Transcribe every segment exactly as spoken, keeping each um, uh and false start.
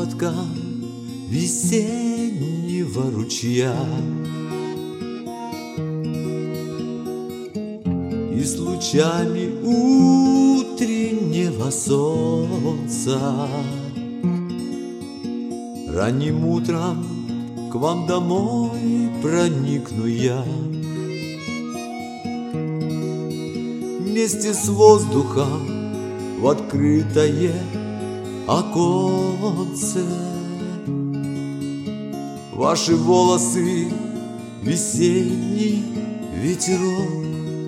поводкам весеннего ручья и с лучами утреннего солнца. Ранним утром к вам домой проникну я, вместе с воздухом в открытое оконце. Ваши волосы весенний ветерок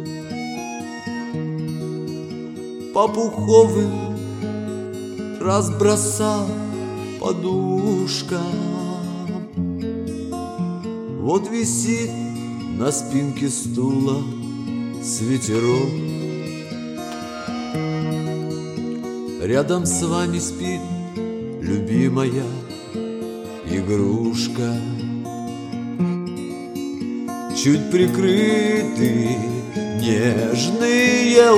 по пуховым разбросал подушкам. Вот висит на спинке стула свитерок, рядом с вами спит любимая игрушка. Чуть прикрыты нежные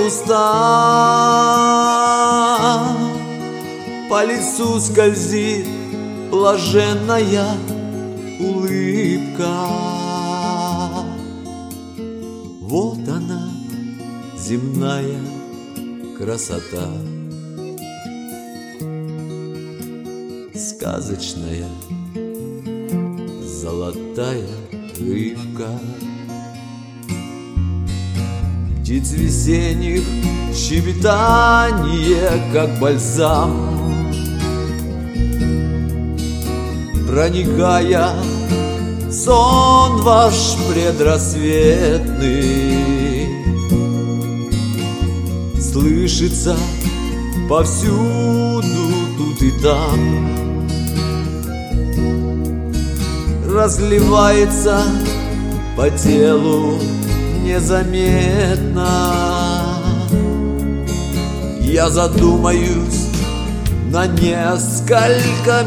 уста, по лицу скользит блаженная улыбка. Вот она, земная красота, сказочная золотая рыбка. Птиц весенних щебетание, как бальзам, проникая в сон ваш предрассветный, слышится повсюду, тут и там, разливается по телу незаметно. Я задумаюсь на несколько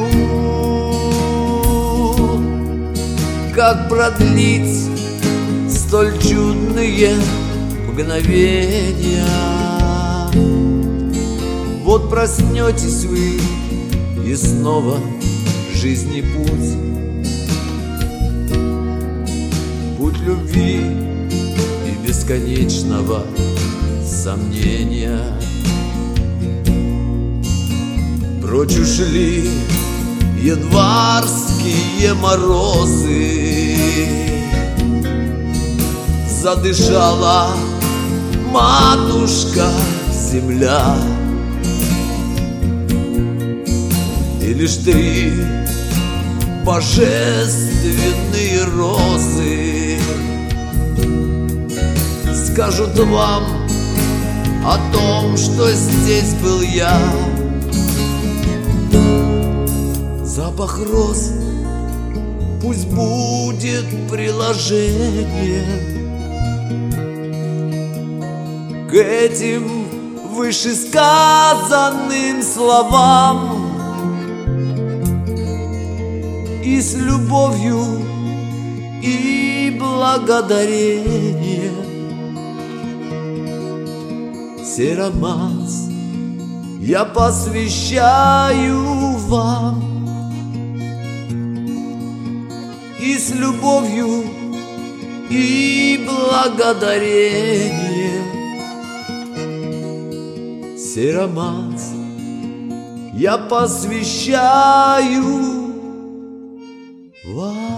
минут, как продлить столь чудные мгновения. Вот проснетесь вы, и снова жизни путь, путь любви и бесконечного сомнения. Прочь ушли январские морозы, задышала матушка земля, и лишь три божественные розы скажут вам о том, что здесь был я. Запах роз пусть будет приложением к этим вышесказанным словам, и с любовью и благодарением сей романс я посвящаю вам. И с любовью и благодарением сей романс я посвящаю вам.